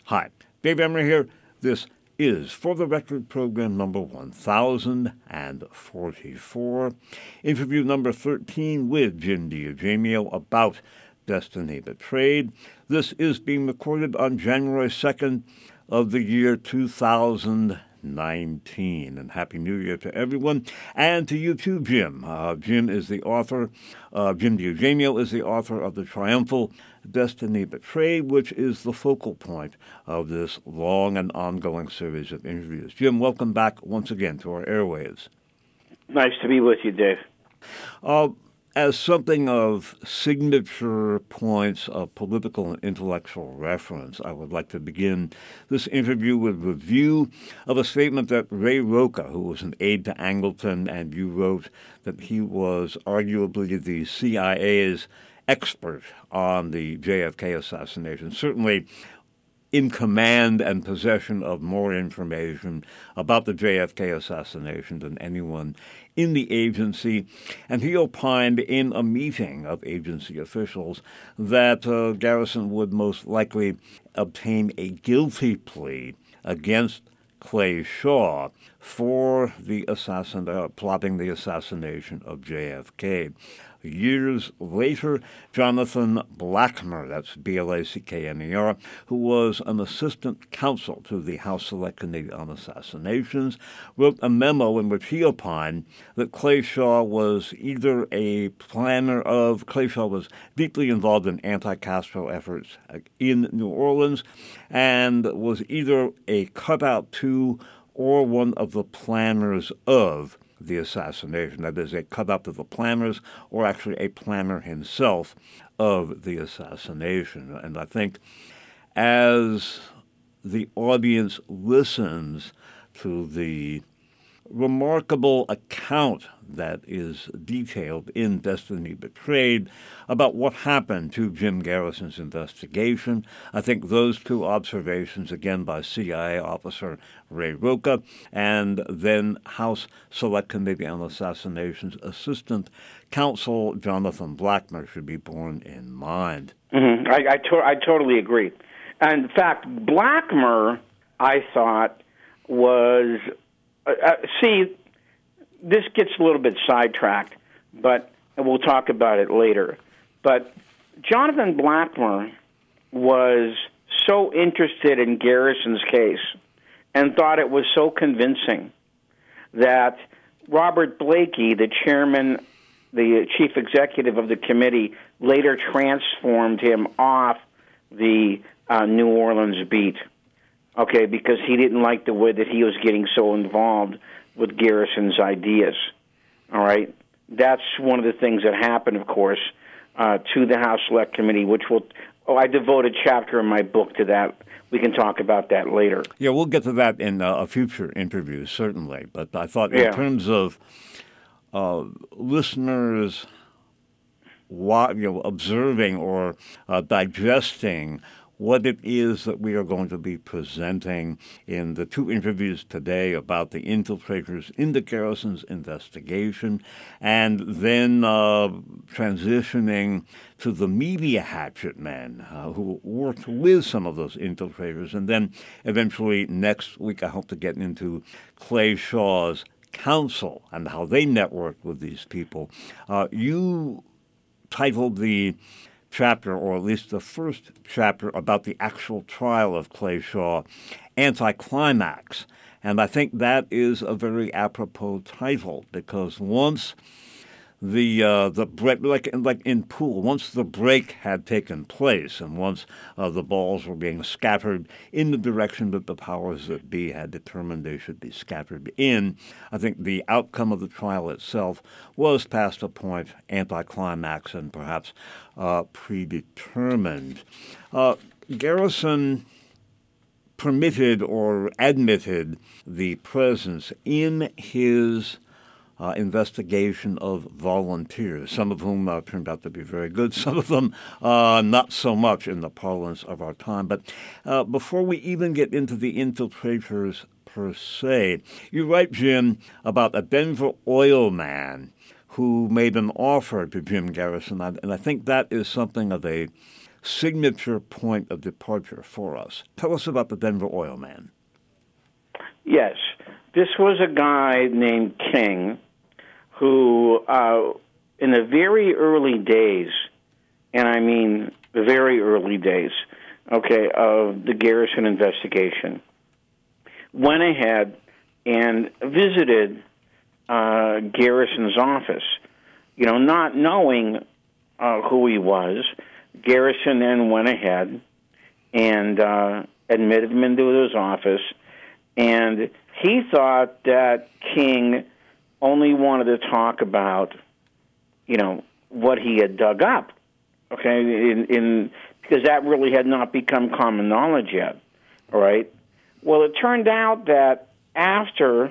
Hi, Dave Emory here. This is For the Record program number 1044, interview number 13 with Jim DiEugemio about Destiny Betrayed. This is being recorded on January 2nd of the year 2019. And Happy New Year to everyone. And to you too, Jim. Jim is the author, Jim DiEugemio is the author of the triumphal Destiny Betrayed, which is the focal point of this long and ongoing series of interviews. Jim, welcome back once again to our airwaves. Nice to be with you, Dave. As something of signature points of political and intellectual reference, I would like to begin this interview with a review of a statement that Ray Rocha, who was an aide to Angleton, and you wrote that he was arguably the CIA's expert on the JFK assassination, certainly in command and possession of more information about the JFK assassination than anyone in the agency. And he opined in a meeting of agency officials that Garrison would most likely obtain a guilty plea against Clay Shaw for the plotting the assassination of JFK. Years later, Jonathan Blackmer, that's Blackner, who was an assistant counsel to the House Select Committee on Assassinations, wrote a memo in which he opined that Clay Shaw was either a planner of, Clay Shaw was deeply involved in anti-Castro efforts in New Orleans and was either a cutout to or one of the planners of the assassination. That is, a cut-up of the planners, or actually a planner himself of the assassination. And I think as the audience listens to the remarkable account that is detailed in Destiny Betrayed about what happened to Jim Garrison's investigation, I think those two observations, again by CIA officer Ray Rocha and then House Select Committee on Assassinations Assistant Counsel Jonathan Blackmer, should be borne in mind. Mm-hmm. I totally agree. And in fact, Blackmer, I thought, was... see, this gets a little bit sidetracked, but we'll talk about it later. But Jonathan Blackmer was so interested in Garrison's case and thought it was so convincing that Robert Blakey, the chairman, the chief executive of the committee, later transformed him off the New Orleans beat. Okay, because he didn't like the way that he was getting so involved with Garrison's ideas. All right? That's one of the things that happened, of course, to the House Select Committee, which I devote a chapter in my book to that. We can talk about that later. Yeah, we'll get to that in a future interview, certainly. But I thought in terms of listeners observing or digesting what it is that we are going to be presenting in the two interviews today about the infiltrators into Garrison's investigation, and then transitioning to the media hatchet men who worked with some of those infiltrators, and then eventually next week I hope to get into Clay Shaw's counsel and how they networked with these people. You titled the chapter, or at least the first chapter, about the actual trial of Clay Shaw, Anticlimax. And I think that is a very apropos title, because once the break, like in pool, once the break had taken place and once the balls were being scattered in the direction that the powers that be had determined they should be scattered in, I think the outcome of the trial itself was past a point anticlimax and perhaps predetermined. Garrison permitted or admitted the presence in his investigation of volunteers, some of whom turned out to be very good, some of them not so much in the parlance of our time. But before we even get into the infiltrators per se, you write, Jim, about a Denver oil man who made an offer to Jim Garrison, and I think that is something of a signature point of departure for us. Tell us about the Denver Oil Man. Yes. This was a guy named King who, in the very early days, and I mean the very early days, of the Garrison investigation, went ahead and visited Garrison's office. Not knowing who he was, Garrison then went ahead and admitted him into his office, and he thought that King only wanted to talk about, what he had dug up, because that really had not become common knowledge yet, all right? Well, it turned out that after,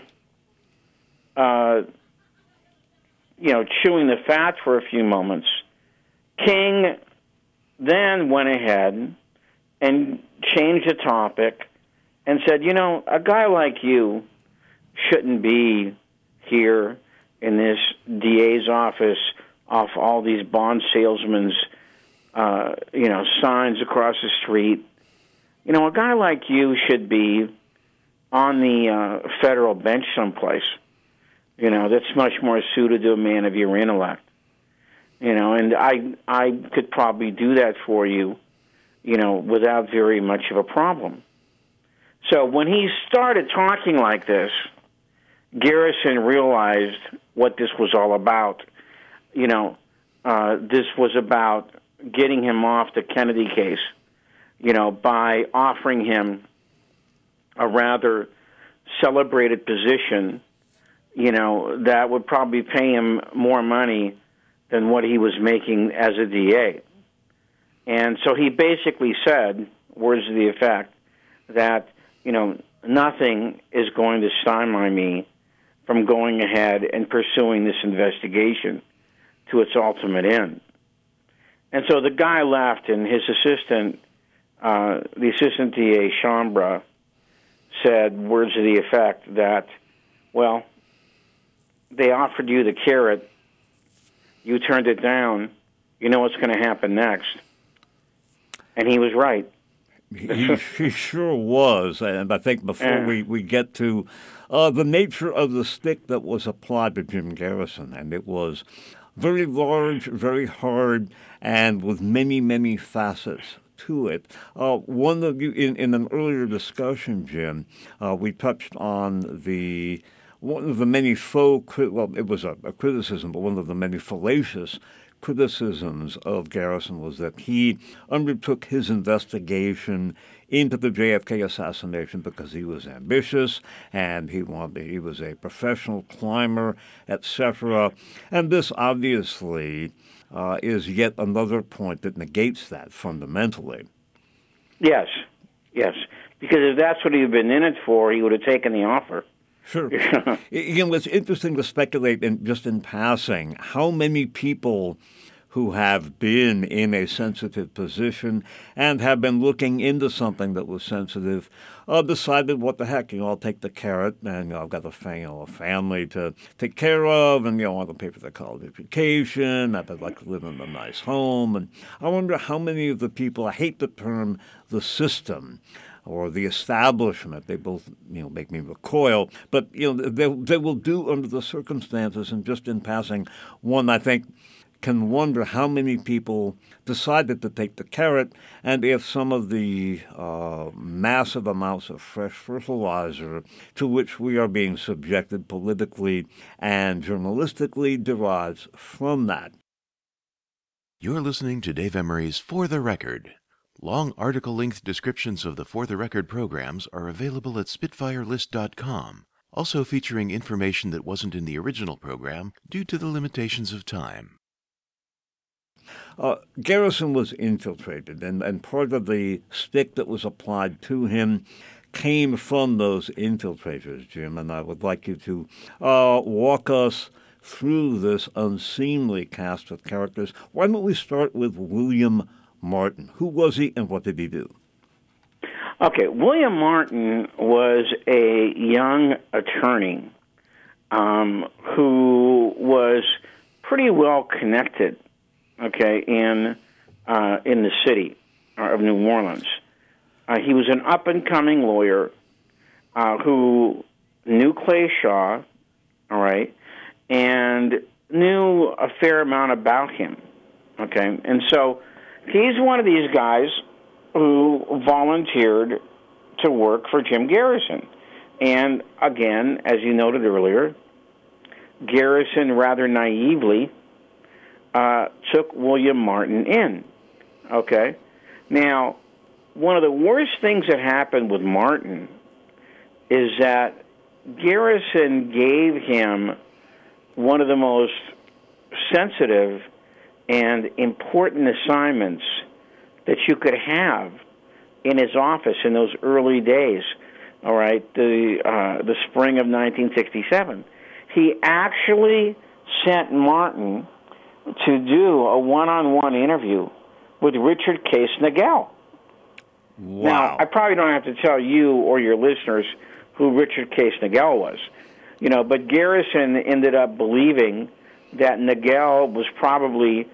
chewing the fat for a few moments, King then went ahead and changed the topic and said, a guy like you shouldn't be here in this DA's office off all these bond salesmen's, signs across the street. A guy like you should be on the federal bench someplace, that's much more suited to a man of your intellect. And I could probably do that for you, without very much of a problem. So when he started talking like this, Garrison realized what this was all about. This was about getting him off the Kennedy case, by offering him a rather celebrated position, that would probably pay him more money than what he was making as a DA. And so he basically said, words to the effect, that, nothing is going to stymie me from going ahead and pursuing this investigation to its ultimate end. And so the guy left, and his assistant, the assistant DA, Chambra, said words to the effect that, well, they offered you the carrot, you turned it down, you know what's going to happen next. And he was right. He sure was. And I think before we get to the nature of the stick that was applied to Jim Garrison, and it was very large, very hard, and with many, many facets to it. One of you, in an earlier discussion, Jim, we touched on one of the many it was a criticism, but one of the many fallacious criticisms of Garrison was that he undertook his investigation into the JFK assassination because he was ambitious and he was a professional climber, etc. And this obviously is yet another point that negates that fundamentally. Yes. Because if that's what he had been in it for, he would have taken the offer. Sure. It's interesting to speculate, just in passing, how many people who have been in a sensitive position and have been looking into something that was sensitive decided, what the heck, I'll take the carrot, and I've got a family to take care of, and I want to pay for their college education, I'd like to live in a nice home. And I wonder how many of the people, I hate the term the system, or the establishment, they both, make me recoil. But, they will do under the circumstances. And just in passing, one, I think, can wonder how many people decided to take the carrot, and if some of the massive amounts of fresh fertilizer to which we are being subjected politically and journalistically derives from that. You're listening to Dave Emery's For the Record. Long article-length descriptions of the For the Record programs are available at SpitfireList.com, also featuring information that wasn't in the original program due to the limitations of time. Garrison was infiltrated, and part of the stick that was applied to him came from those infiltrators, Jim, and I would like you to walk us through this unseemly cast of characters. Why don't we start with William Martin? Who was he and what did he do? Okay, William Martin was a young attorney who was pretty well connected, in the city. of New Orleans. He was an up-and-coming lawyer who knew Clay Shaw, all right, and knew a fair amount about him, okay? And so he's one of these guys who volunteered to work for Jim Garrison. And again, as you noted earlier, Garrison rather naively took William Martin in, okay? Now, one of the worst things that happened with Martin is that Garrison gave him one of the most sensitive and important assignments that you could have in his office in those early days, all right, the spring of 1967. He actually sent Martin to do a one-on-one interview with Richard Case Nagel. Wow. Now, I probably don't have to tell you or your listeners who Richard Case Nagel was, but Garrison ended up believing that Nagel was probably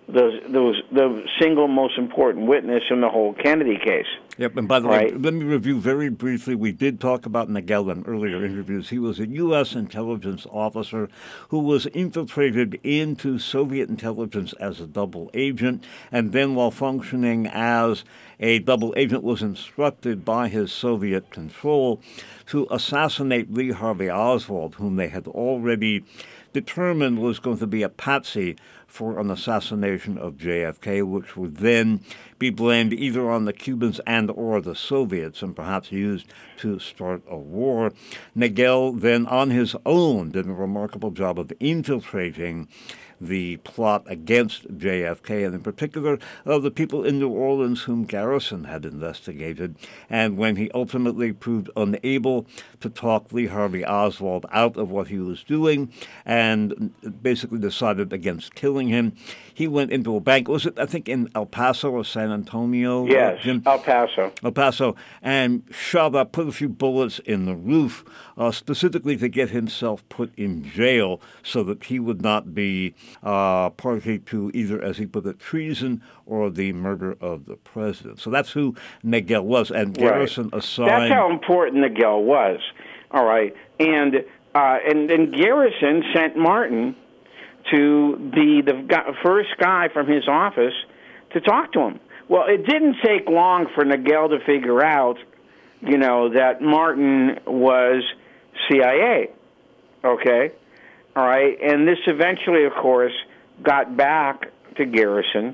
the single most important witness in the whole Kennedy case. Yep, and by the way, let me review very briefly. We did talk about Nagel in earlier interviews. He was a U.S. intelligence officer who was infiltrated into Soviet intelligence as a double agent, and then while functioning as a double agent was instructed by his Soviet control to assassinate Lee Harvey Oswald, whom they had already determined was going to be a patsy for an assassination of JFK, which would then be blamed either on the Cubans and or the Soviets and perhaps used to start a war. Nagel then on his own did a remarkable job of infiltrating the plot against JFK, and in particular of the people in New Orleans whom Garrison had investigated. And when he ultimately proved unable to talk Lee Harvey Oswald out of what he was doing and basically decided against killing him, he went into a bank. Was it, I think, in El Paso or San Antonio? Yes, Jim? El Paso. El Paso, and shot up, put a few bullets in the roof, specifically to get himself put in jail so that he would not be party to either, as he put it, treason or the murder of the president. So that's who Nagel was, and Garrison assigned... That's how important Nagel was, all right? And Garrison sent Martin to be the first guy from his office to talk to him. Well, it didn't take long for Nagel to figure out, that Martin was CIA, okay? All right, and this eventually, of course, got back to Garrison,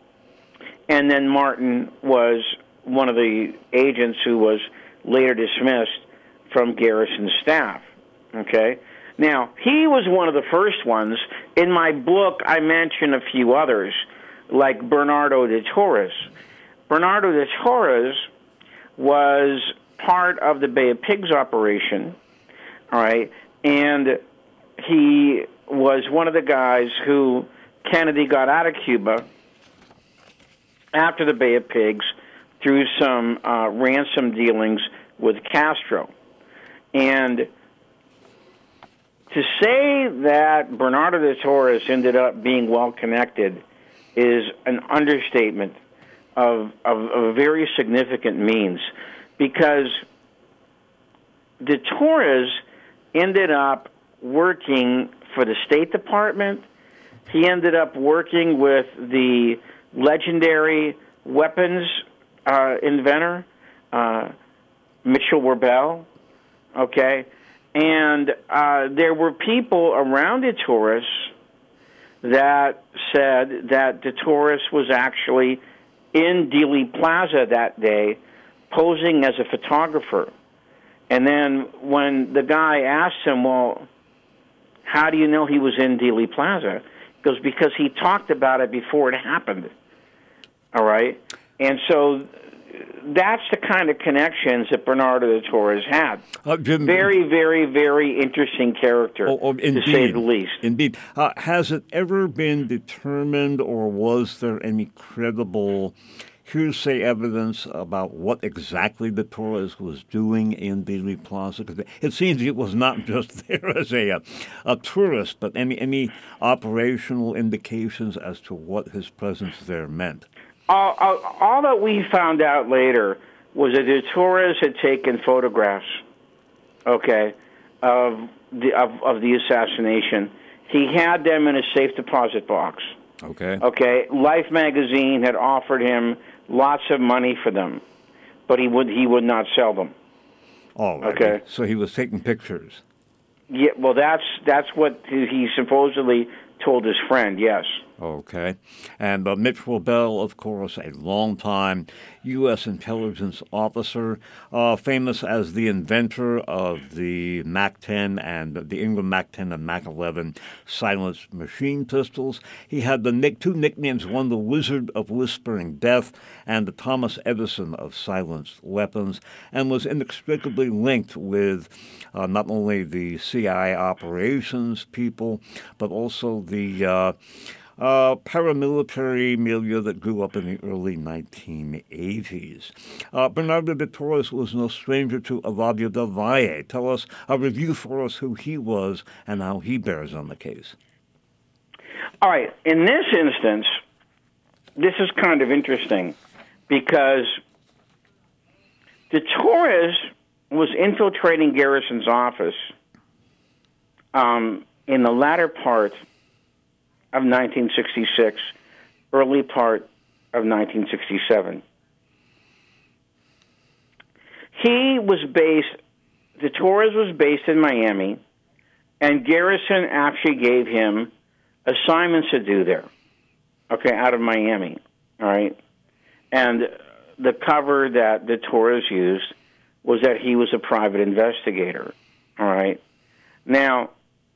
and then Martin was one of the agents who was later dismissed from Garrison's staff, okay? Now, he was one of the first ones. In my book, I mention a few others, like Bernardo de Torres. Bernardo de Torres was part of the Bay of Pigs operation, all right, and he was one of the guys who Kennedy got out of Cuba after the Bay of Pigs through some ransom dealings with Castro. And to say that Bernardo de Torres ended up being well-connected is an understatement of a very significant means, because de Torres ended up working for the State Department. He ended up working with the legendary weapons inventor, Mitchell Werbel, okay? And there were people around de Torres that said that de Torres was actually in Dealey Plaza that day posing as a photographer. And then when the guy asked him, well, how do you know he was in Dealey Plaza? He goes, because he talked about it before it happened. All right? And so that's the kind of connections that Bernardo de Torres had. Jim, very, very, very interesting character, indeed, to say the least. Indeed. Has it ever been determined, or was there any credible hearsay evidence about what exactly de Torres was doing in Dealey Plaza? Because it seems it was not just there as a tourist, but any operational indications as to what his presence there meant? all that we found out later was that de Torres had taken photographs, okay, of the assassination. He had them in a safe deposit box. Okay. Okay. Life magazine had offered him lots of money for them, but he would not sell them. All right. Okay. So he was taking pictures. Yeah. Well, that's what he supposedly told his friend. Yes. Okay. And Mitchell Bell, of course, a longtime U.S. intelligence officer, famous as the inventor of the MAC-10 and the Ingram MAC-10 and MAC-11 silenced machine pistols. He had the two nicknames, one the Wizard of Whispering Death and the Thomas Edison of silenced weapons, and was inextricably linked with not only the CIA operations people, but also the paramilitary milieu that grew up in the early 1980s. Bernardo de Torres was no stranger to Euladio del Valle. Tell us, review for us who he was and how he bears on the case. All right. In this instance, this is kind of interesting because de Torres was infiltrating Garrison's office in the latter part of 1966, early part of 1967. de Torres was based in Miami, and Garrison actually gave him assignments to do there, okay, out of Miami, all right? And the cover that de Torres used was that he was a private investigator, all right? Now,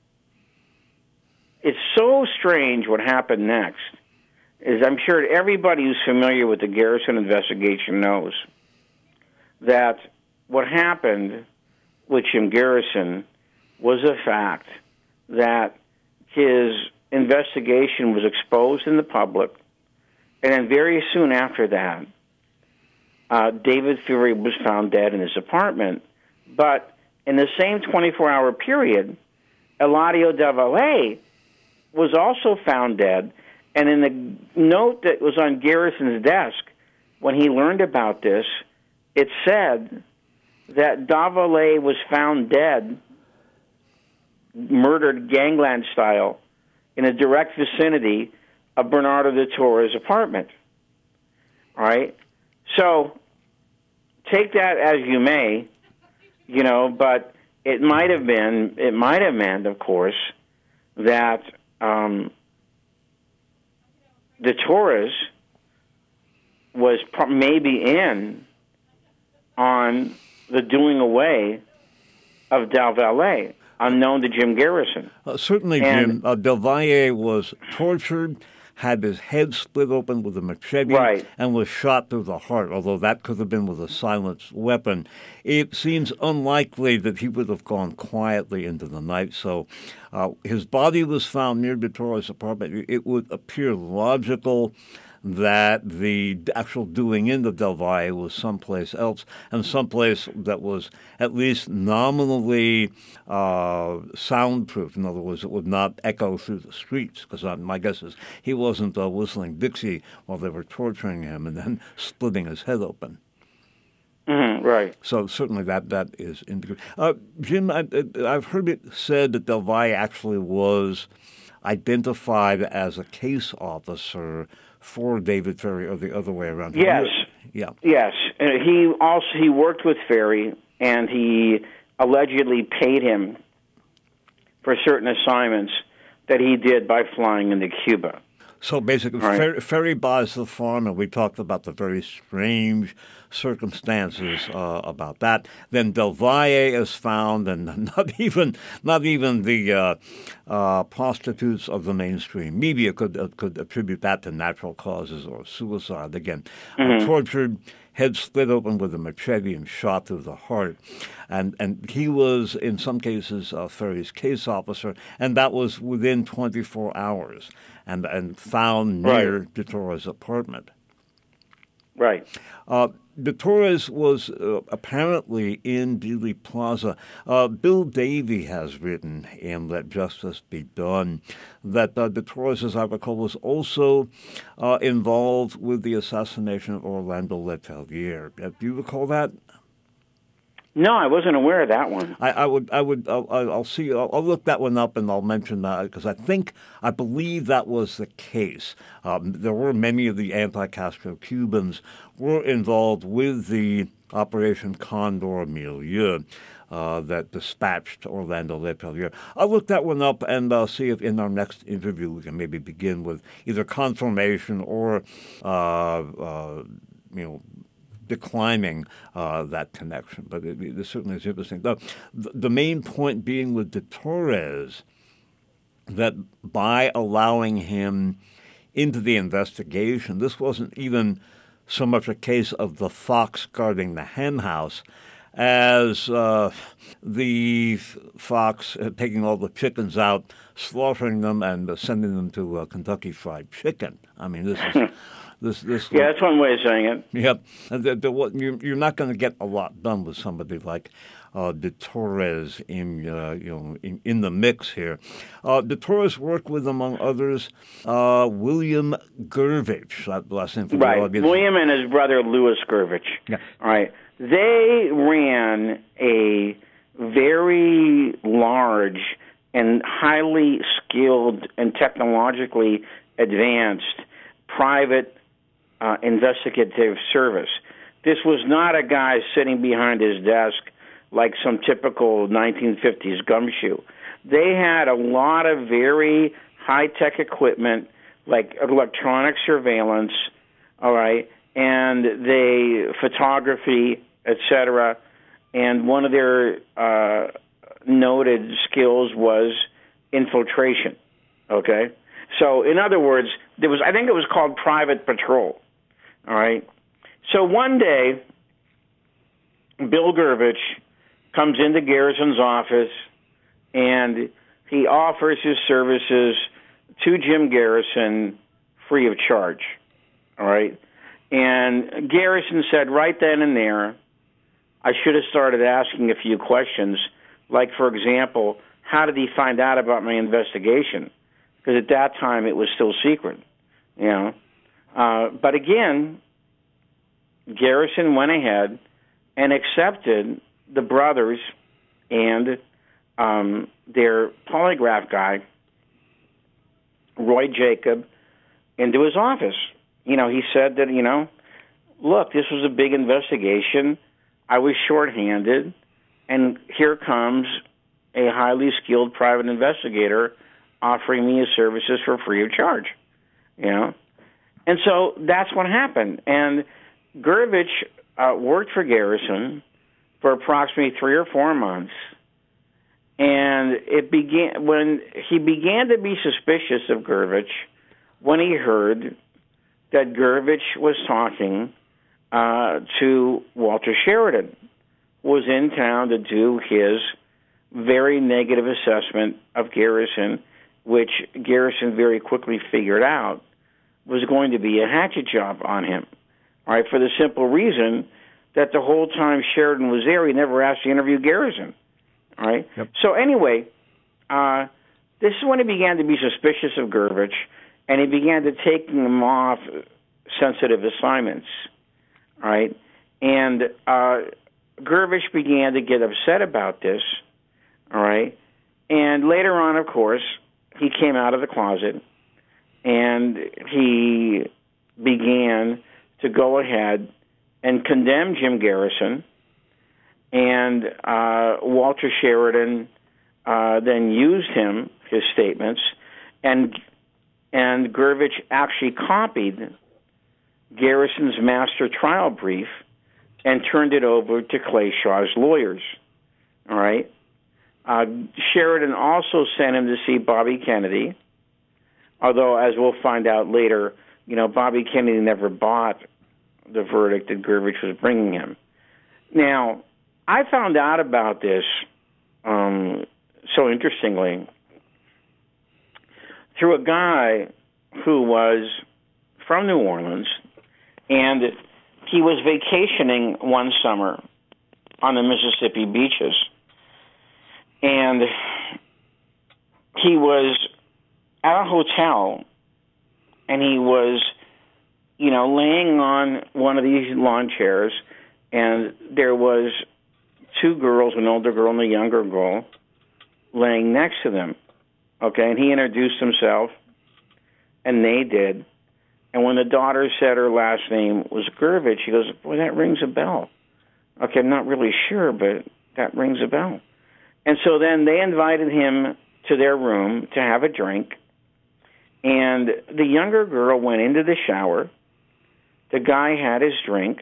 it's so strange what happened next, is I'm sure everybody who's familiar with the Garrison investigation knows that what happened with Jim Garrison was the fact that his investigation was exposed in the public, and then very soon after that, David Fury was found dead in his apartment. But in the same 24-hour period, Euladio del Valle was also found dead, and in the note that was on Garrison's desk when he learned about this, it said that del Valle was found dead, murdered gangland style, in a direct vicinity of Bernardo de Torres' apartment. All right? So take that as you may, but it might have meant, of course, that de Torres was maybe in on the doing away of del Valle, unknown to Jim Garrison. Certainly, Jim. Del Valle was tortured, had his head split open with a machete, right, and was shot through the heart, although that could have been with a silenced weapon. It seems unlikely that he would have gone quietly into the night, so his body was found near de Torres' apartment. It would appear logical that the actual doing in of del Valle was someplace else, and someplace that was at least nominally soundproof. In other words, it would not echo through the streets, because my guess is he wasn't whistling Dixie while they were torturing him and then splitting his head open. Mm-hmm, right. So certainly that is indicative. Jim, I've heard it said that del Valle actually was identified as a case officer for David Ferry, or the other way around. Yes. Yeah. Yes. He worked with Ferry, and he allegedly paid him for certain assignments that he did by flying into Cuba. So basically, right. Ferry buys the farm, and we talked about the very strange circumstances about that. Then del Valle is found, and not even the prostitutes of the mainstream media could attribute that to natural causes or suicide. Again, tortured, head split open with a machete and shot through the heart. And he was, in some cases, Ferry's case officer, and that was within 24 hours, and found near de Torres' apartment. Right. De Torres was apparently in Dealey Plaza. Bill Davy has written in Let Justice Be Done that De Torres, as I recall, was also involved with the assassination of Orlando Letelier. Do you recall that? No, I wasn't aware of that one. I'll look that one up and I'll mention that because I believe that was the case. There were many of the anti-Castro Cubans were involved with the Operation Condor milieu that dispatched Orlando Letelier. I'll look that one up and see if in our next interview we can maybe begin with either confirmation or, declining that connection. But it certainly is interesting. The main point being with De Torres that by allowing him into the investigation, this wasn't even so much a case of the fox guarding the hen house as the fox taking all the chickens out, slaughtering them, and sending them to Kentucky Fried Chicken. I mean, this is... Yeah, that's one way of saying it. Yep. You're not going to get a lot done with somebody like De Torres in the mix here. De Torres worked with, among others, William Gurvich. That last name for right. the audience. William and his brother Louis Gurvich. Yeah. All right. They ran a very large and highly skilled and technologically advanced private investigative service. This was not a guy sitting behind his desk like some typical 1950s gumshoe. They had a lot of very high-tech equipment like electronic surveillance, all right, and photography, etc. And one of their noted skills was infiltration, okay? So, in other words, I think it was called private patrol. All right. So one day, Bill Gurvich comes into Garrison's office and he offers his services to Jim Garrison free of charge. All right. And Garrison said right then and there, I should have started asking a few questions, like, for example, how did he find out about my investigation? Because at that time it was still secret, you know. But again, Garrison went ahead and accepted the brothers and their polygraph guy, Roy Jacob, into his office. You know, he said that, look, this was a big investigation. I was shorthanded, and here comes a highly skilled private investigator offering me his services for free of charge, And so that's what happened. And Gurvich worked for Garrison for approximately 3 or 4 months, and it began when he began to be suspicious of Gurvich when he heard that Gurvich was talking to Walter Sheridan, who was in town to do his very negative assessment of Garrison, which Garrison very quickly figured out was going to be a hatchet job on him, all right, for the simple reason that the whole time Sheridan was there, he never asked to interview Garrison, all right? Yep. So anyway, this is when he began to be suspicious of Gurvich, and he began to take him off sensitive assignments, all right? And Gurvich began to get upset about this, all right? And later on, of course, he came out of the closet, and he began to go ahead and condemn Jim Garrison, and Walter Sheridan then used his statements, and Gurvich actually copied Garrison's master trial brief and turned it over to Clay Shaw's lawyers, all right? Sheridan also sent him to see Bobby Kennedy, although, as we'll find out later, Bobby Kennedy never bought the verdict that Gurvich was bringing him. Now, I found out about this, so interestingly, through a guy who was from New Orleans, and he was vacationing one summer on the Mississippi beaches, and he was at a hotel, and he was, laying on one of these lawn chairs, and there was two girls, an older girl and a younger girl, laying next to them. Okay, and he introduced himself, and they did. And when the daughter said her last name was Gurvich, she goes, "Boy, that rings a bell." Okay, I'm not really sure, but that rings a bell. And so then they invited him to their room to have a drink, and the younger girl went into the shower. The guy had his drink,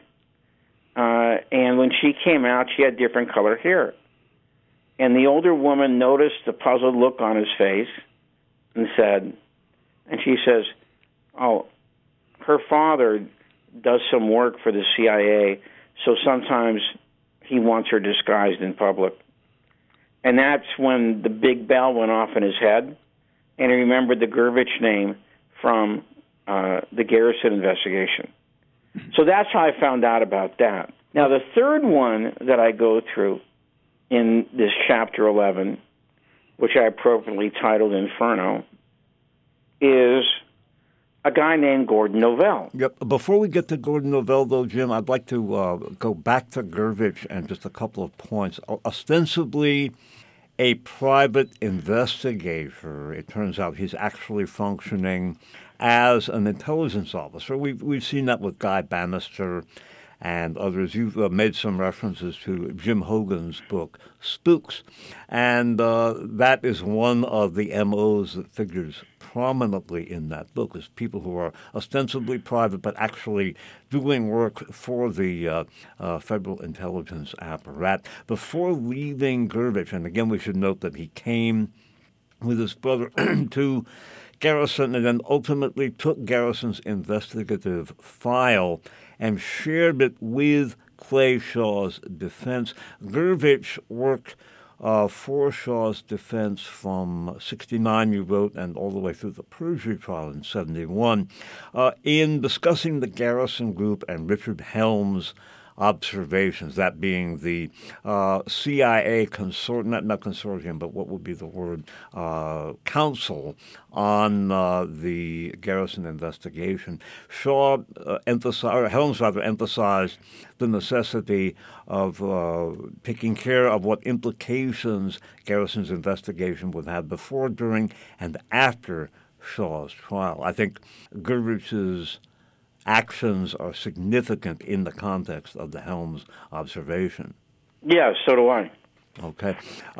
and when she came out, she had different colored hair. And the older woman noticed the puzzled look on his face and she says, "Oh, her father does some work for the CIA, so sometimes he wants her disguised in public." And that's when the big bell went off in his head, and he remembered the Gurvich name from the Garrison investigation. So that's how I found out about that. Now, the third one that I go through in this Chapter 11, which I appropriately titled Inferno, is a guy named Gordon Novell. Yep. Before we get to Gordon Novell, though, Jim, I'd like to go back to Gurvich and just a couple of points. Ostensibly a private investigator, it turns out he's actually functioning as an intelligence officer. We've seen that with Guy Bannister and others. You've made some references to Jim Hogan's book, Spooks, and that is one of the MOs that figures prominently in that book, is people who are ostensibly private but actually doing work for the federal intelligence apparatus. Before leaving Gurvich, and again we should note that he came with his brother to Garrison and then ultimately took Garrison's investigative file and shared it with Clay Shaw's defense. Gurvich worked for Shaw's defense from 69, you wrote, and all the way through the perjury trial in 71. In discussing the Garrison Group and Richard Helms' observations, that being the CIA consortium, not consortium, but what would be the word, council on the Garrison investigation. Helms emphasized the necessity of taking care of what implications Garrison's investigation would have before, during, and after Shaw's trial. I think Gurvich's actions are significant in the context of the Helms observation. Yeah, so do I. Okay.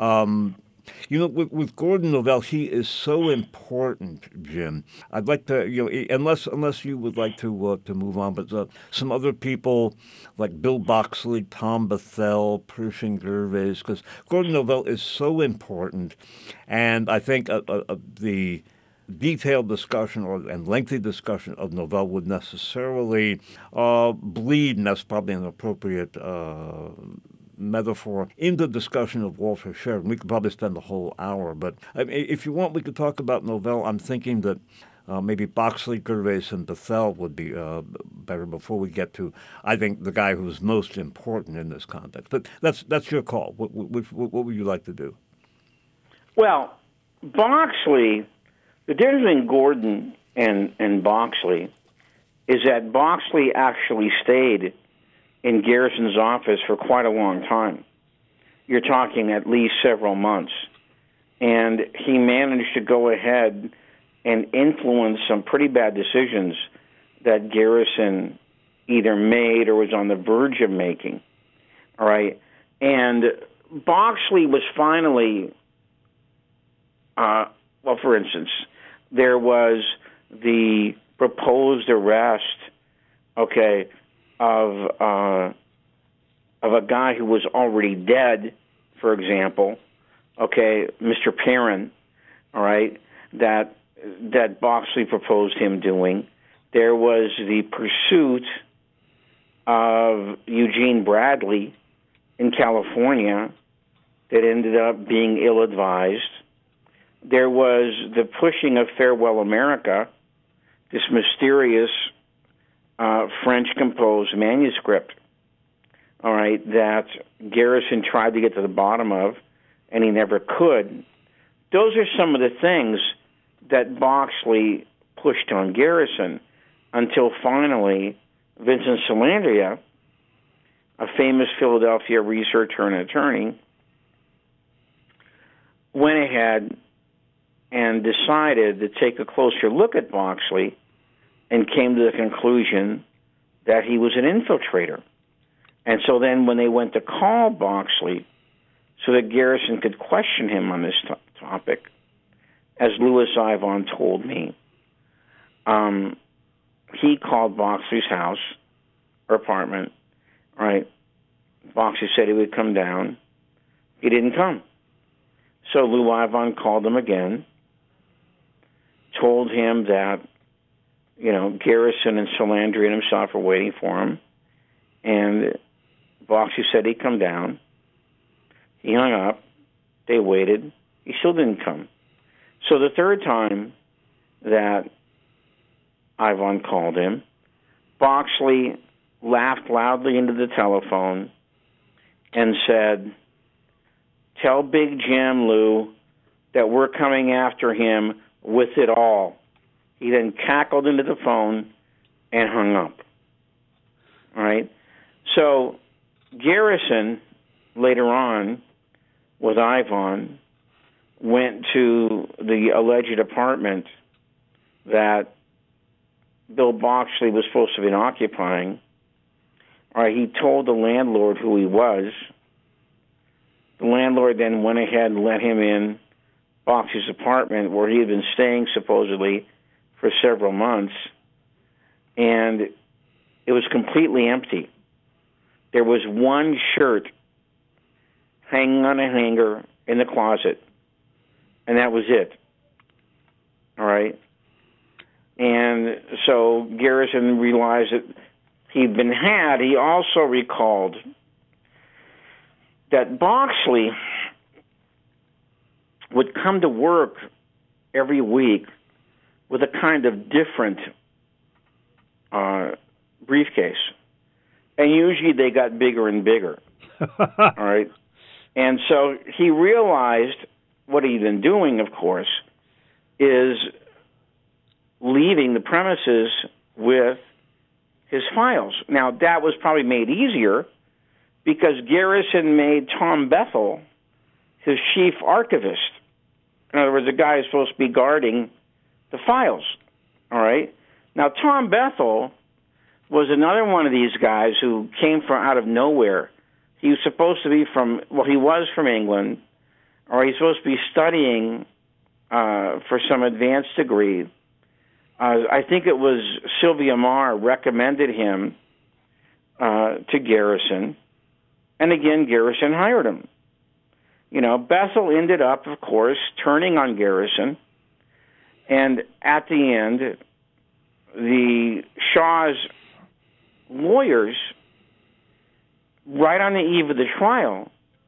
With Gordon Novell, he is so important, Jim. I'd like to, unless you would like to move on, but some other people like Bill Boxley, Tom Bethel, Pershing Gervais, because Gordon Novell is so important, and I think the detailed discussion and lengthy discussion of Novell would necessarily bleed, and that's probably an appropriate metaphor, into discussion of Walter Sheridan. We could probably spend the whole hour, but if you want, we could talk about Novell. I'm thinking that maybe Boxley, Gervais, and Bethel would be better before we get to, I think, the guy who's most important in this context. But that's your call. What would you like to do? Well, Boxley, the difference between Gordon and Boxley is that Boxley actually stayed in Garrison's office for quite a long time. You're talking at least several months. And he managed to go ahead and influence some pretty bad decisions that Garrison either made or was on the verge of making. All right? And Boxley was finally, for instance, there was the proposed arrest, of a guy who was already dead, for example, Mr. Perrin, all right, that Boxley proposed him doing. There was the pursuit of Eugene Bradley in California that ended up being ill-advised. There was the pushing of Farewell America, this mysterious French-composed manuscript, all right, that Garrison tried to get to the bottom of, and he never could. Those are some of the things that Boxley pushed on Garrison until finally Vincent Salandria, a famous Philadelphia researcher and attorney, went ahead and decided to take a closer look at Boxley and came to the conclusion that he was an infiltrator. And so then when they went to call Boxley so that Garrison could question him on this topic, as Louis Ivon told me, he called Boxley's house or apartment, right? Boxley said he would come down. He didn't come. So Lou Ivon called him again, told him that, Garrison and Salandria and himself were waiting for him, and Boxley said he'd come down. He hung up. They waited. He still didn't come. So the third time that Ivon called him, Boxley laughed loudly into the telephone and said, "Tell Big Jim, Lou, that we're coming after him with it all." He then cackled into the phone and hung up. All right? So Garrison, later on, with Ivon, went to the alleged apartment that Bill Boxley was supposed to be occupying. All right, he told the landlord who he was. The landlord then went ahead and let him in Boxley's apartment where he had been staying supposedly for several months, and it was completely empty. There was one shirt hanging on a hanger in the closet, and that was it. All right? And so Garrison realized that he'd been had. He also recalled that Boxley would come to work every week with a kind of different briefcase. And usually they got bigger and bigger. All right? And so he realized what he'd been doing, of course, is leaving the premises with his files. Now, that was probably made easier because Garrison made Tom Bethel his chief archivist. In other words, the guy is supposed to be guarding the files. All right? Now, Tom Bethel was another one of these guys who came from out of nowhere. He was supposed to be he was from England, or he's supposed to be studying for some advanced degree. I think it was Sylvia Marr recommended him to Garrison, and again, Garrison hired him. Bethel ended up, of course, turning on Garrison, and at the end, the Shaw's lawyers, right on the eve of the trial,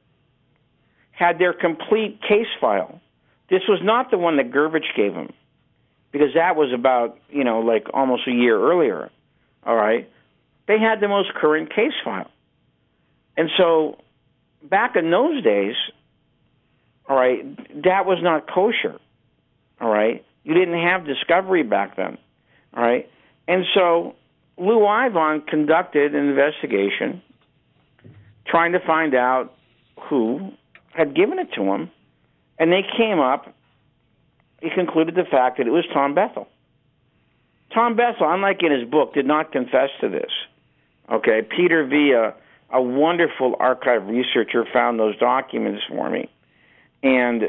had their complete case file. This was not the one that Gurvich gave him, because that was about, like almost a year earlier, all right? They had the most current case file. And so back in those days, all right, that was not kosher, all right? You didn't have discovery back then, all right? And so Lou Ivon conducted an investigation trying to find out who had given it to him, and they came up, he concluded the fact that it was Tom Bethel. Tom Bethel, unlike in his book, did not confess to this. Okay, Peter Villa, a wonderful archive researcher, found those documents for me. And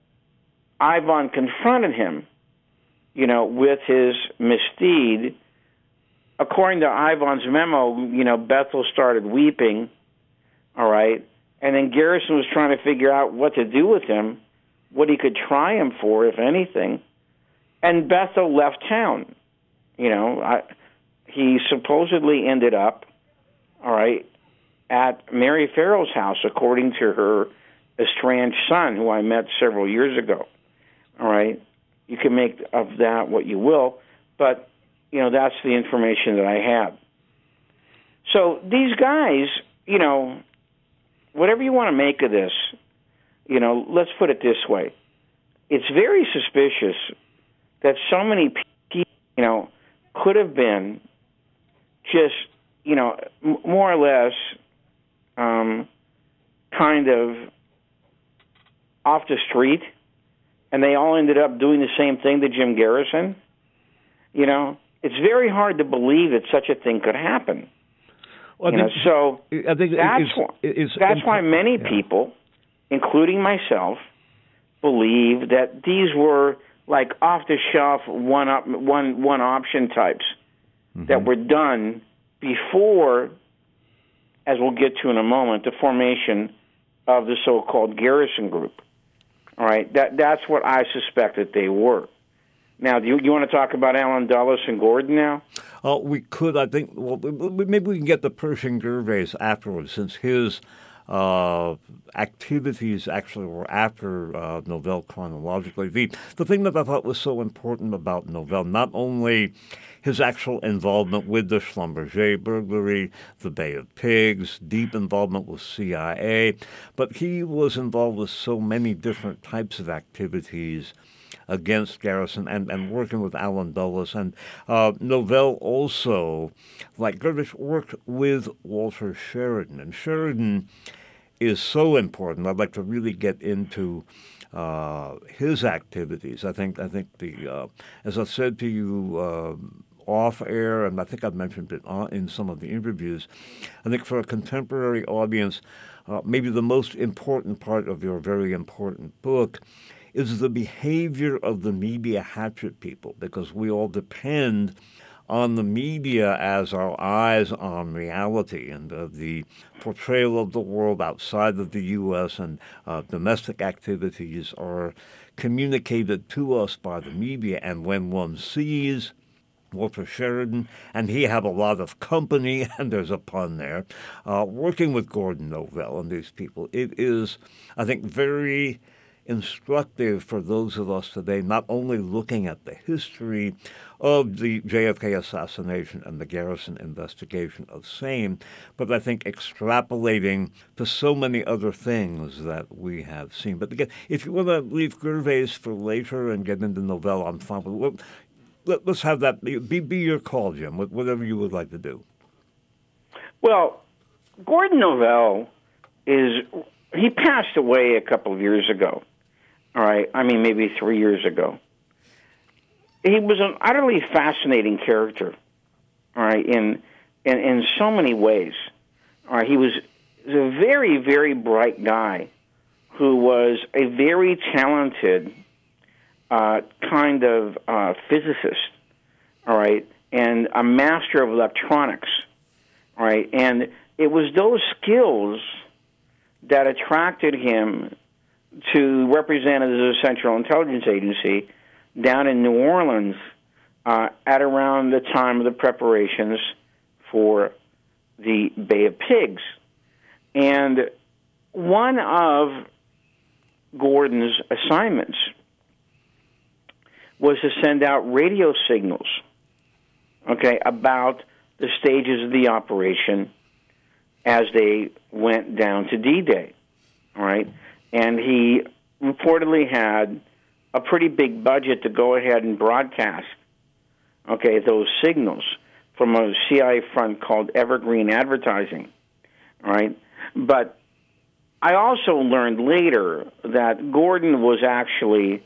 Ivon confronted him, with his misdeed. According to Ivon's memo, Bethel started weeping, all right? And then Garrison was trying to figure out what to do with him, what he could try him for, if anything. And Bethel left town. He supposedly ended up, all right, at Mary Farrell's house, according to her estranged son, who I met several years ago. All right? You can make of that what you will. But, that's the information that I had. So these guys, whatever you want to make of this, let's put it this way. It's very suspicious that so many people, could have been just, more or less kind of off the street, and they all ended up doing the same thing to Jim Garrison. It's very hard to believe that such a thing could happen. Well, I think that's why many people, including myself, believe that these were like off-the-shelf, one option types that were done before, as we'll get to in a moment, the formation of the so-called Garrison Group. All right, that's what I suspect that they were. Now, do you want to talk about Allen Dulles and Gordon now? We could. I think. Well, maybe we can get to Pershing Gervais afterwards, since his activities actually were after Novell chronologically. The thing that I thought was so important about Novell, not only his actual involvement with the Schlumberger burglary, the Bay of Pigs, deep involvement with CIA, but he was involved with so many different types of activities against Garrison and working with Allen Dulles. And Novell also, like Gervais, worked with Walter Sheridan. And Sheridan is so important. I'd like to really get into his activities. I think the as I said to you off air, and I think I've mentioned it in some of the interviews, I think for a contemporary audience, maybe the most important part of your very important book is the behavior of the media hatchet people, because we all depend on the media as our eyes on reality, and the portrayal of the world outside of the U.S. and domestic activities are communicated to us by the media. And when one sees Walter Sheridan, and he had a lot of company, and there's a pun there, working with Gordon Novell and these people, it is, I think, very instructive for those of us today, not only looking at the history of the JFK assassination and the Garrison investigation of same, but I think extrapolating to so many other things that we have seen. But again, if you want to leave Gervais for later and get into Novell, I'm fine with it. Let's have that be your call, Jim, whatever you would like to do. Well, Gordon Novell he passed away a couple of years ago. All right, I mean, maybe 3 years ago. He was an utterly fascinating character, all right, in so many ways. All right, he was a very, very bright guy who was a very talented kind of physicist, all right, and a master of electronics, all right, and it was those skills that attracted him to representatives of the Central Intelligence Agency down in New Orleans at around the time of the preparations for the Bay of Pigs. And one of Gordon's assignments was to send out radio signals, okay, about the stages of the operation as they went down to D-Day, all right? And he reportedly had a pretty big budget to go ahead and broadcast, okay, those signals from a CIA front called Evergreen Advertising, all right? But I also learned later that Gordon was actually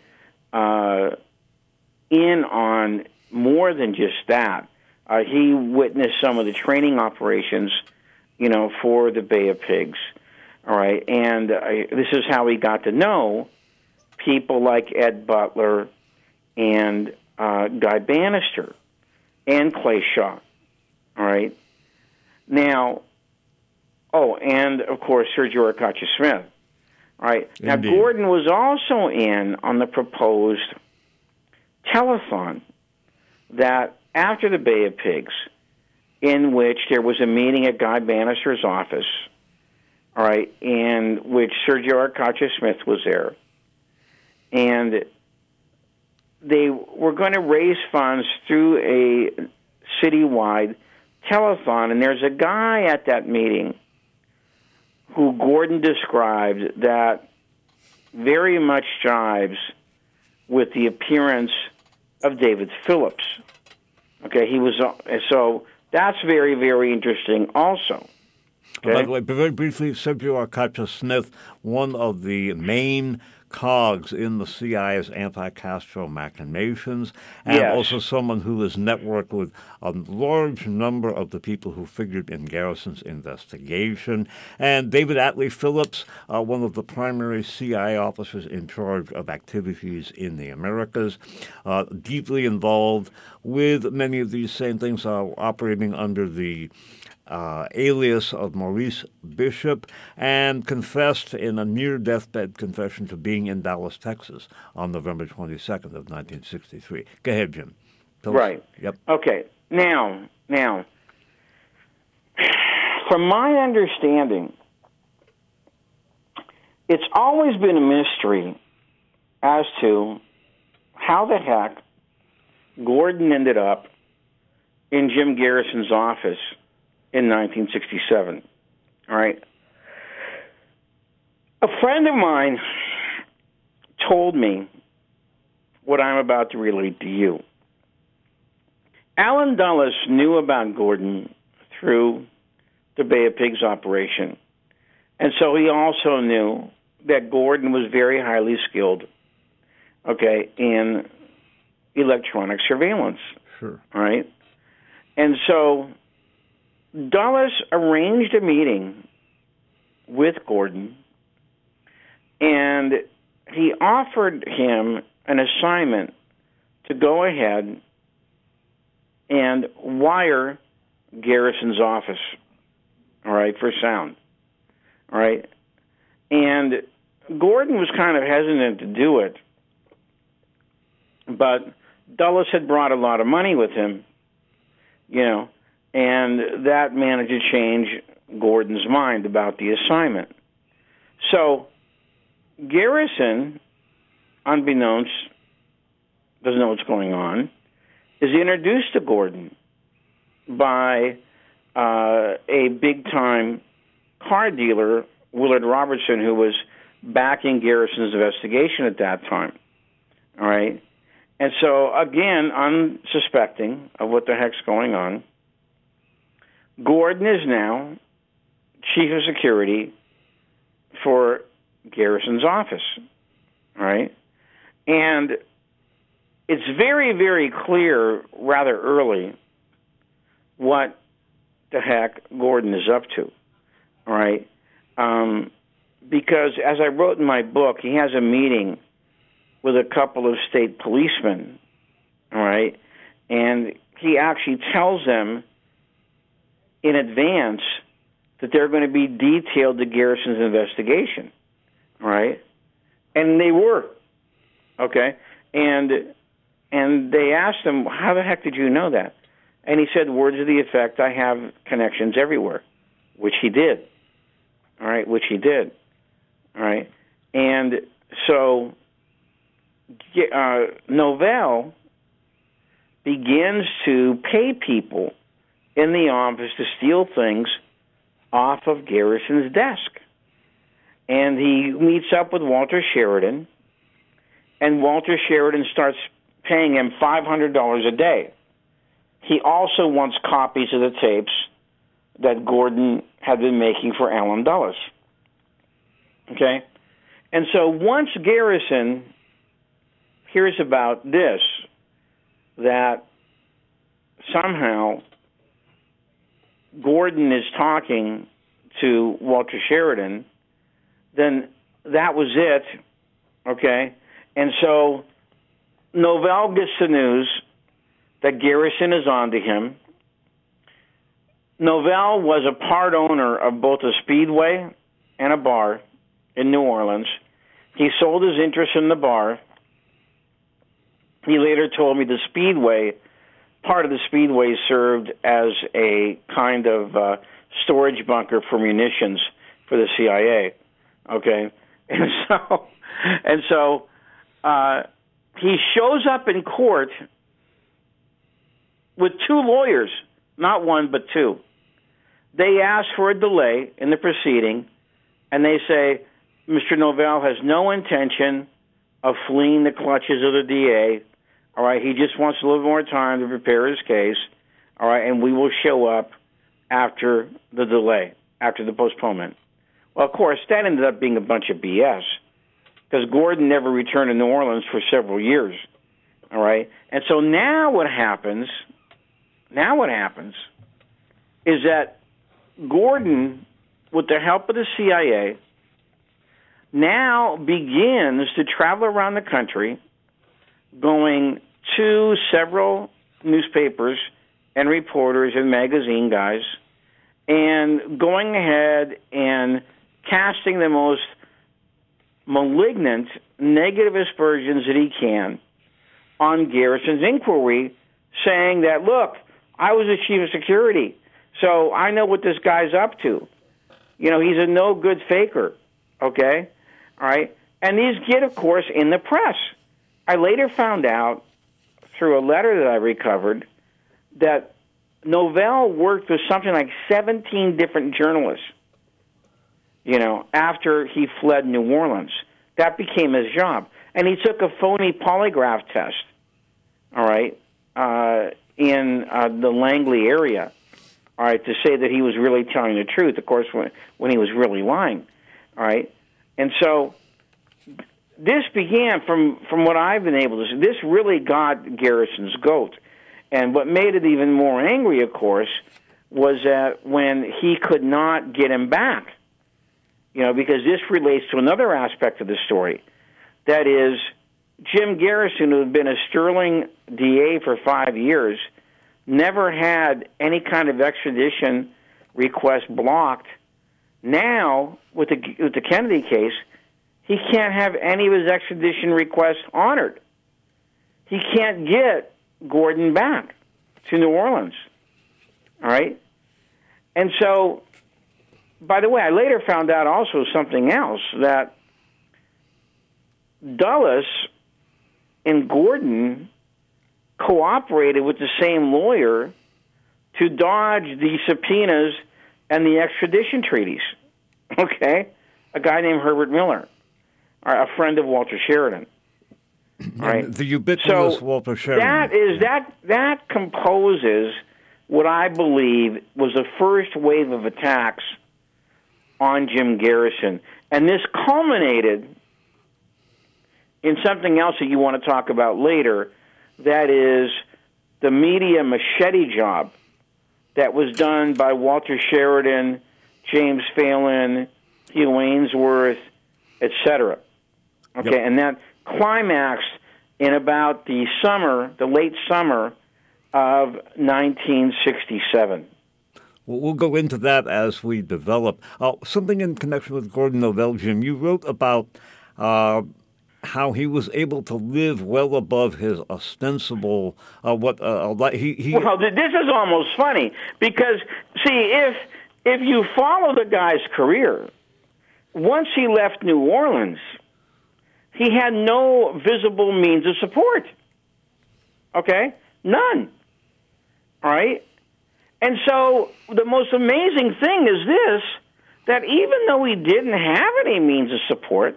in on more than just that. He witnessed some of the training operations, for the Bay of Pigs. All right, and this is how he got to know people like Ed Butler and Guy Bannister and Clay Shaw. All right. Now, and of course Sergio Arcacha Smith. All right. Now, Indeed. Gordon was also in on the proposed telethon that after the Bay of Pigs, in which there was a meeting at Guy Bannister's office, all right, in which Sergio Arcacha Smith was there. And they were going to raise funds through citywide telethon, and there's a guy at that meeting who Gordon described that very much jives with the appearance of David Phillips. Okay, he was so that's very, very interesting also. Okay? By the way, very briefly, Sergio Arcacha Smith, one of the main cogs in the CIA's anti-Castro machinations, and Yes. also someone who has networked with a large number of the people who figured in Garrison's investigation. And David Atlee Phillips, one of the primary CIA officers in charge of activities in the Americas, deeply involved with many of these same things, operating under the alias of Maurice Bishop, and confessed in a near-deathbed confession to being in Dallas, Texas on November 22nd of 1963. Go ahead, Jim. Tell us. Right. Yep. Okay. Now, from my understanding, it's always been a mystery as to how the heck Gordon ended up in Jim Garrison's office in 1967. All right. A friend of mine told me what I'm about to relate to you. Alan Dulles knew about Gordon through the Bay of Pigs operation. And so he also knew that Gordon was very highly skilled, okay, in electronic surveillance. Sure. All right. And so Dulles arranged a meeting with Gordon, and he offered him an assignment to go ahead and wire Garrison's office, all right, for sound, all right? And Gordon was kind of hesitant to do it, but Dulles had brought a lot of money with him, you know, and that managed to change Gordon's mind about the assignment. So Garrison, unbeknownst, doesn't know what's going on, is introduced to Gordon by a big-time car dealer, Willard Robertson, who was backing Garrison's investigation at that time. All right? And so, again, unsuspecting of what the heck's going on, Gordon is now chief of security for Garrison's office, all right? And it's very, very clear rather early what the heck Gordon is up to, all right? Because as I wrote in my book, he has a meeting with a couple of state policemen, all right? And he actually tells them in advance that they're going to be detailed to Garrison's investigation, all right? And they were, okay? And they asked him, how the heck did you know that? And he said, words to the effect, I have connections everywhere, which he did, all right, which he did, all right? And so Novell begins to pay people in the office to steal things off of Garrison's desk. And he meets up with Walter Sheridan, and Walter Sheridan starts paying him $500 a day. He also wants copies of the tapes that Gordon had been making for Alan Dulles. Okay? And so once Garrison hears about this, that somehow Gordon is talking to Walter Sheridan, then that was it, okay? And so Novell gets the news that Garrison is on to him. Novell was a part owner of both a speedway and a bar in New Orleans. He sold his interest in the bar. He later told me the speedway, part of the speedway served as a kind of storage bunker for munitions for the CIA. Okay, and so he shows up in court with two lawyers, not one but two. They ask for a delay in the proceeding, and they say Mr. Novell has no intention of fleeing the clutches of the DA. All right, he just wants a little more time to prepare his case. All right, and we will show up after the delay, after the postponement. Well, of course, that ended up being a bunch of BS because Gordon never returned to New Orleans for several years. All right, and so now what happens is that Gordon, with the help of the CIA, now begins to travel around the country, going to several newspapers and reporters and magazine guys, and going ahead and casting the most malignant, negative aspersions that he can on Garrison's inquiry, saying that, look, I was the chief of security, so I know what this guy's up to. You know, he's a no-good faker, okay? All right? And these get, of course, in the press. I later found out through a letter that I recovered that Novell worked with something like 17 different journalists, you know, after he fled New Orleans. That became his job. And he took a phony polygraph test, all right, in the Langley area, all right, to say that he was really telling the truth, of course, when he was really lying, all right? And so this began, from what I've been able to see, this really got Garrison's goat. And what made it even more angry, of course, was that when he could not get him back, you know, because this relates to another aspect of the story. That is, Jim Garrison, who had been a sterling DA for 5 years, never had any kind of extradition request blocked. Now, with the Kennedy case, he can't have any of his extradition requests honored. He can't get Gordon back to New Orleans. All right? And so, by the way, I later found out also something else, that Dulles and Gordon cooperated with the same lawyer to dodge the subpoenas and the extradition treaties. Okay? A guy named Herbert Miller, a friend of Walter Sheridan. Right? The ubiquitous Walter Sheridan. That composes what I believe was the first wave of attacks on Jim Garrison. And this culminated in something else that you want to talk about later, that is the media machete job that was done by Walter Sheridan, James Phelan, Hugh Ainsworth, etc. Okay, yep. And that climaxed in about the late summer of 1967. Well, we'll go into that as we develop. Something in connection with Gordon Novell, Jim. You wrote about how he was able to live well above his ostensible Well, this is almost funny because, see, if you follow the guy's career, once he left New Orleans, he had no visible means of support. Okay? None. All right? And so the most amazing thing is this, that even though he didn't have any means of support,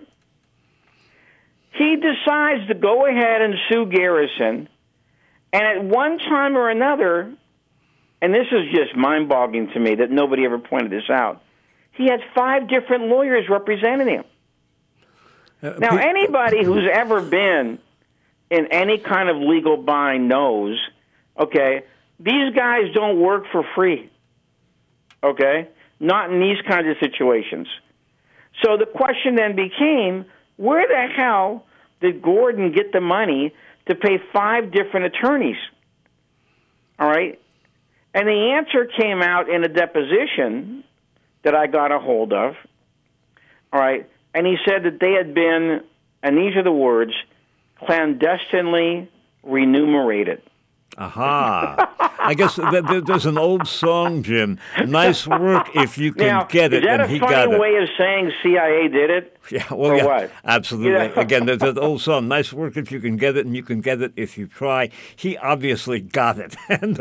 he decides to go ahead and sue Garrison, and at one time or another, and this is just mind-boggling to me that nobody ever pointed this out, he had 5 different lawyers representing him. Now, anybody who's ever been in any kind of legal bind knows, okay, these guys don't work for free, okay? Not in these kinds of situations. So the question then became, where the hell did Gordon get the money to pay 5 different attorneys? All right? And the answer came out in a deposition that I got a hold of. All right? And he said that they had been, and these are the words, clandestinely remunerated. Aha. I guess there's an old song, Jim. Nice work if you can get it, and he got it. Is that a funny way of saying CIA did it? Yeah, well, or yeah, what? Absolutely. Yeah. Again, there's an old song, nice work if you can get it, and you can get it if you try. He obviously got it. And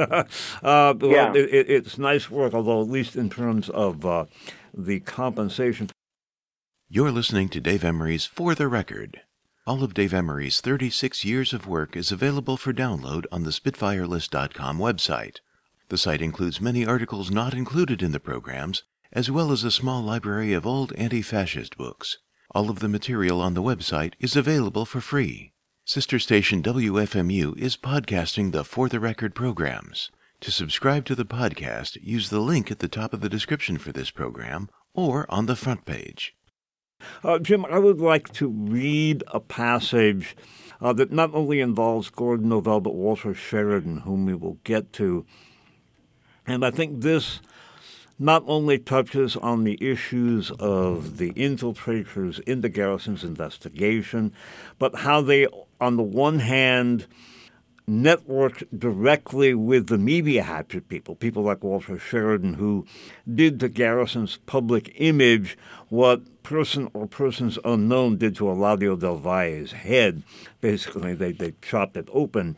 it's nice work, although at least in terms of the compensation. You're listening to Dave Emery's For the Record. All of Dave Emery's 36 years of work is available for download on the SpitfireList.com website. The site includes many articles not included in the programs, as well as a small library of old anti-fascist books. All of the material on the website is available for free. Sister station WFMU is podcasting the For the Record programs. To subscribe to the podcast, use the link at the top of the description for this program or on the front page. Jim, I would like to read a passage that not only involves Gordon Novel, but Walter Sheridan, whom we will get to. And I think this not only touches on the issues of the infiltrators into Garrison's investigation, but how they, on the one hand, networked directly with the media hatchet people like Walter Sheridan, who did to Garrison's public image what person or persons unknown did to Eladio Del Valle's head. Basically, they chopped it open.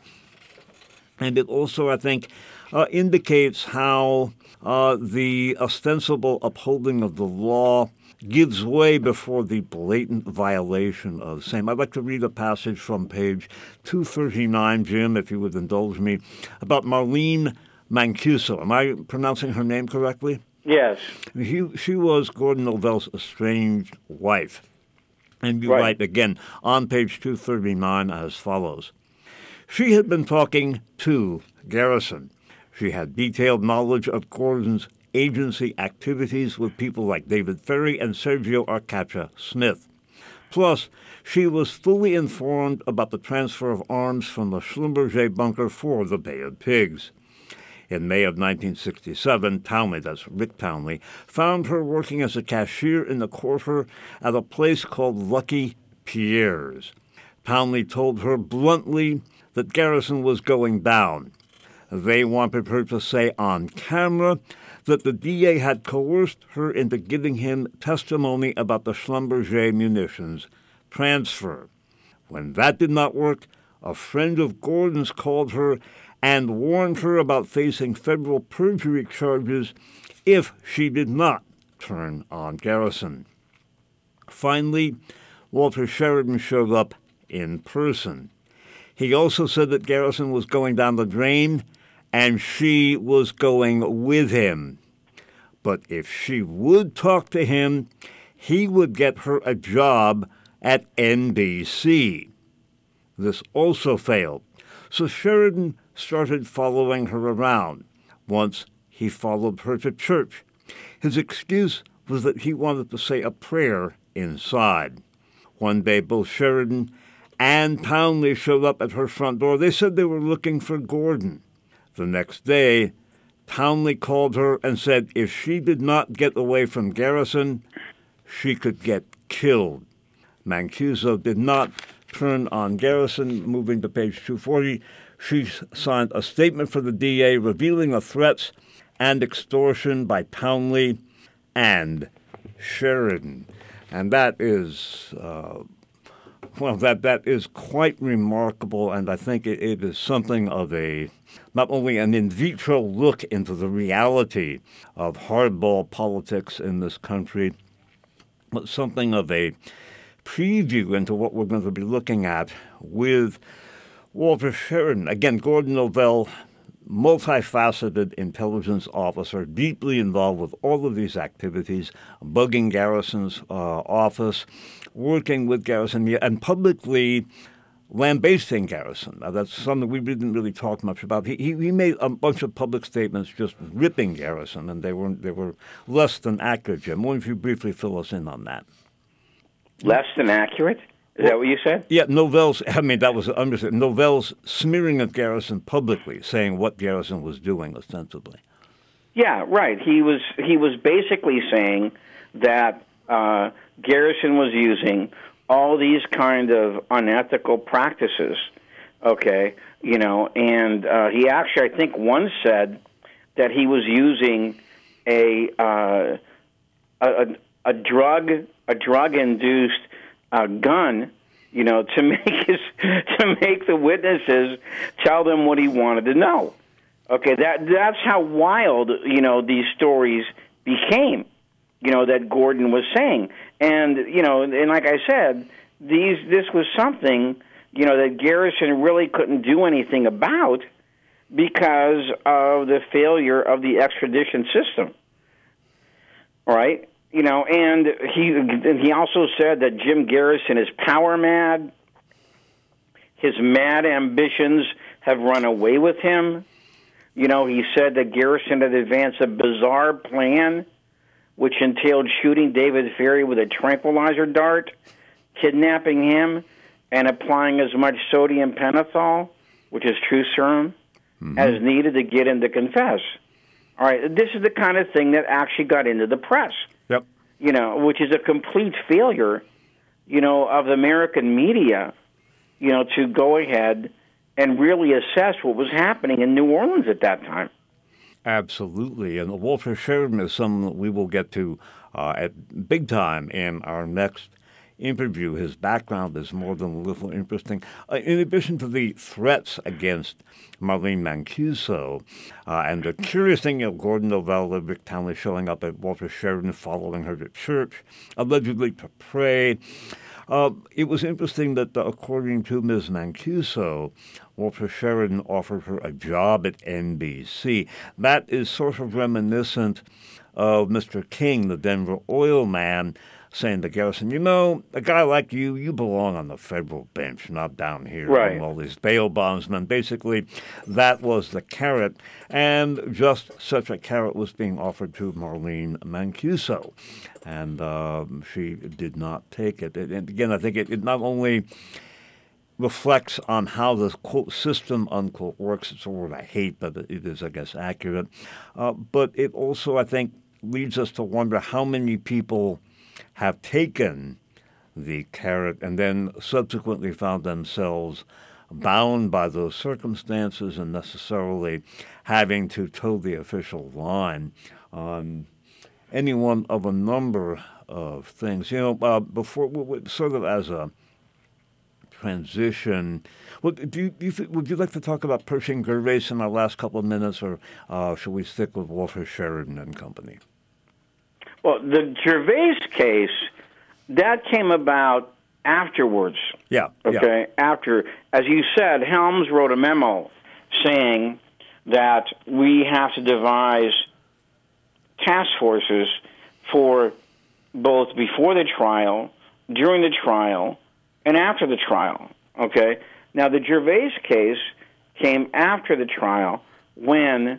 And it also, I think, indicates how the ostensible upholding of the law gives way before the blatant violation of same. I'd like to read a passage from page 239, Jim, if you would indulge me, about Marlene Mancuso. Am I pronouncing her name correctly? Yes. She was Gordon Novel's estranged wife. And you write again on page 239 as follows. She had been talking to Garrison. She had detailed knowledge of Gordon's agency activities with people like David Ferry and Sergio Arcacha Smith. Plus, she was fully informed about the transfer of arms from the Schlumberger bunker for the Bay of Pigs. In May of 1967, Townley, that's Rick Townley, found her working as a cashier in the quarter at a place called Lucky Pierre's. Townley told her bluntly that Garrison was going down. They wanted her to say on camera that the DA had coerced her into giving him testimony about the Schlumberger munitions transfer. When that did not work, a friend of Gordon's called her and warned her about facing federal perjury charges if she did not turn on Garrison. Finally, Walter Sheridan showed up in person. He also said that Garrison was going down the drain and she was going with him. But if she would talk to him, he would get her a job at NBC. This also failed, so Sheridan started following her around. Once he followed her to church. His excuse was that he wanted to say a prayer inside. One day, both Sheridan and Townley showed up at her front door. They said they were looking for Gordon. The next day, Townley called her and said if she did not get away from Garrison, she could get killed. Mancuso did not turn on Garrison. Moving to page 240, she signed a statement for the DA revealing the threats and extortion by Townley and Sheridan. And that is, that is quite remarkable, and I think it is something of a, not only an in vitro look into the reality of hardball politics in this country, but something of a preview into what we're going to be looking at with Walter Sheridan. Again, Gordon Novel, multifaceted intelligence officer, deeply involved with all of these activities, bugging Garrison's office, working with Garrison, and publicly lambasting Garrison. Now, that's something we didn't really talk much about. He made a bunch of public statements just ripping Garrison, and they were less than accurate, Jim. Why don't you briefly fill us in on that? Less than accurate? Is that what you said? Yeah, that was understood. Novel's smearing of Garrison publicly, saying what Garrison was doing, ostensibly. Yeah, right. He was basically saying that Garrison was using all these kind of unethical practices Okay, and he actually, I think, once said that he was using a drug induced gun, to make the witnesses tell them what he wanted to know. Okay, that's how wild these stories became. That Gordon was saying, and and like I said, this was something that Garrison really couldn't do anything about because of the failure of the extradition system. All right, and he also said that Jim Garrison is power mad. His mad ambitions have run away with him. He said that Garrison had advanced a bizarre plan, which entailed shooting David Ferrie with a tranquilizer dart, kidnapping him, and applying as much sodium pentothal, which is true serum, as needed to get him to confess. All right, this is the kind of thing that actually got into the press. Yep. Which is a complete failure, of the American media, to go ahead and really assess what was happening in New Orleans at that time. Absolutely. And Walter Sheridan is someone that we will get to at big time in our next interview. His background is more than a little interesting. In addition to the threats against Marlene Mancuso, and the curious thing, Gordon Novello, Rick Townley showing up at Walter Sheridan, following her to church, allegedly to pray. It was interesting that, according to Ms. Mancuso, Walter Sheridan offered her a job at NBC. That is sort of reminiscent of Mr. King, the Denver oil man, saying to Garrison, a guy like you belong on the federal bench, not down here right. with all these bail bondsmen. Basically, that was the carrot, and just such a carrot was being offered to Marlene Mancuso, and she did not take it. And again, I think it not only reflects on how the, quote, system, unquote, works. It's a word I hate, but it is, I guess, accurate. But it also, I think, leads us to wonder how many people have taken the carrot and then subsequently found themselves bound by those circumstances and necessarily having to toe the official line on any one of a number of things. Before, sort of as a transition, would you like to talk about Pershing Gervais in our last couple of minutes, or should we stick with Walter Sheridan and company? Well, the Gervais case, that came about afterwards. Yeah. Okay. Yeah. After, as you said, Helms wrote a memo saying that we have to devise task forces for both before the trial, during the trial, and after the trial. Okay. Now, the Gervais case came after the trial when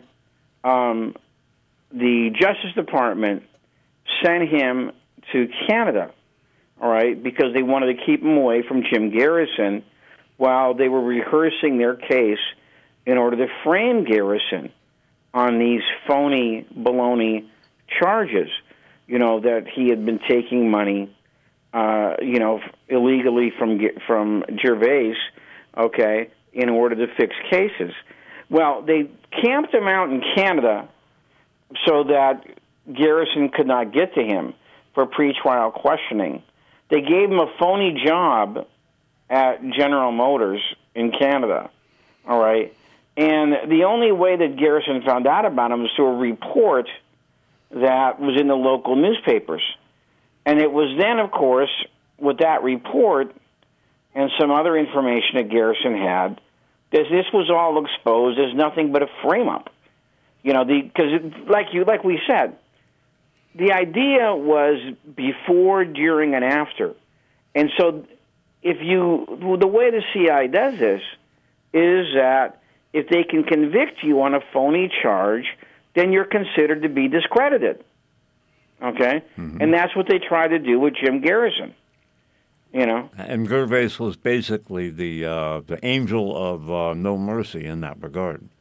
the Justice Department sent him to Canada, all right, because they wanted to keep him away from Jim Garrison while they were rehearsing their case in order to frame Garrison on these phony, baloney charges, that he had been taking money, illegally from Gervais, okay, in order to fix cases. Well, they camped him out in Canada so that Garrison could not get to him for pretrial questioning. They gave him a phony job at General Motors in Canada, all right? And the only way that Garrison found out about him was through a report that was in the local newspapers. And it was then, of course, with that report and some other information that Garrison had, that this was all exposed as nothing but a frame-up. Because like we said, the idea was before, during, and after. And so the way the CIA does this is that if they can convict you on a phony charge, then you're considered to be discredited. Okay? Mm-hmm. And that's what they tried to do with Jim Garrison. And Gervais was basically the angel of no mercy in that regard.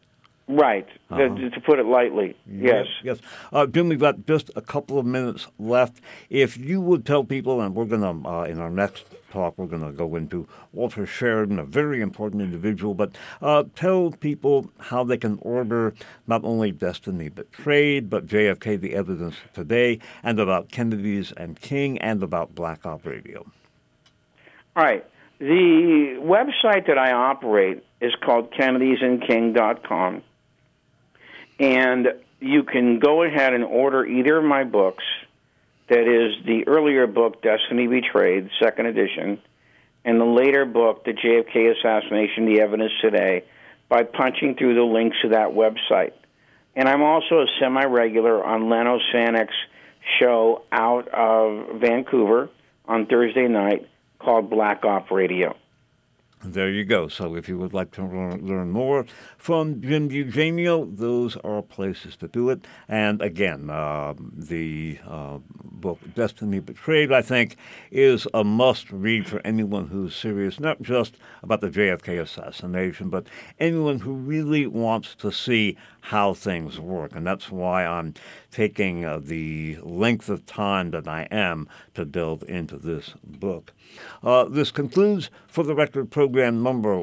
Right, to put it lightly. Yes. Yes. Jim, we've got just a couple of minutes left. If you would tell people, and we're going to, in our next talk, we're going to go into Walter Sheridan, a very important individual, but tell people how they can order not only Destiny Betrayed, but JFK, The Evidence Today, and about Kennedy's and King, and about Black Op Radio. All right. The website that I operate is called kennedysandking.com. And you can go ahead and order either of my books, that is the earlier book, Destiny Betrayed, second edition, and the later book, The JFK Assassination, The Evidence Today, by punching through the links to that website. And I'm also a semi-regular on Leno Sanek's show out of Vancouver on Thursday night called Black Op Radio. There you go. So if you would like to learn more from Jim Eugenio, those are places to do it. And again, the book Destiny Betrayed, I think, is a must-read for anyone who's serious, not just about the JFK assassination, but anyone who really wants to see how things work. And that's why I'm taking the length of time that I am to delve into this book. This concludes For the Record program number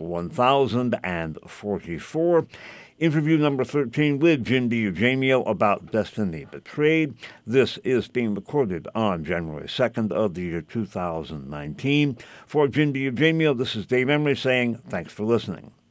1044. Interview number 13 with Jim Eugenio about Destiny Betrayed. This is being recorded on January 2nd of the year 2019. For Jim Eugenio, this is Dave Emery saying thanks for listening.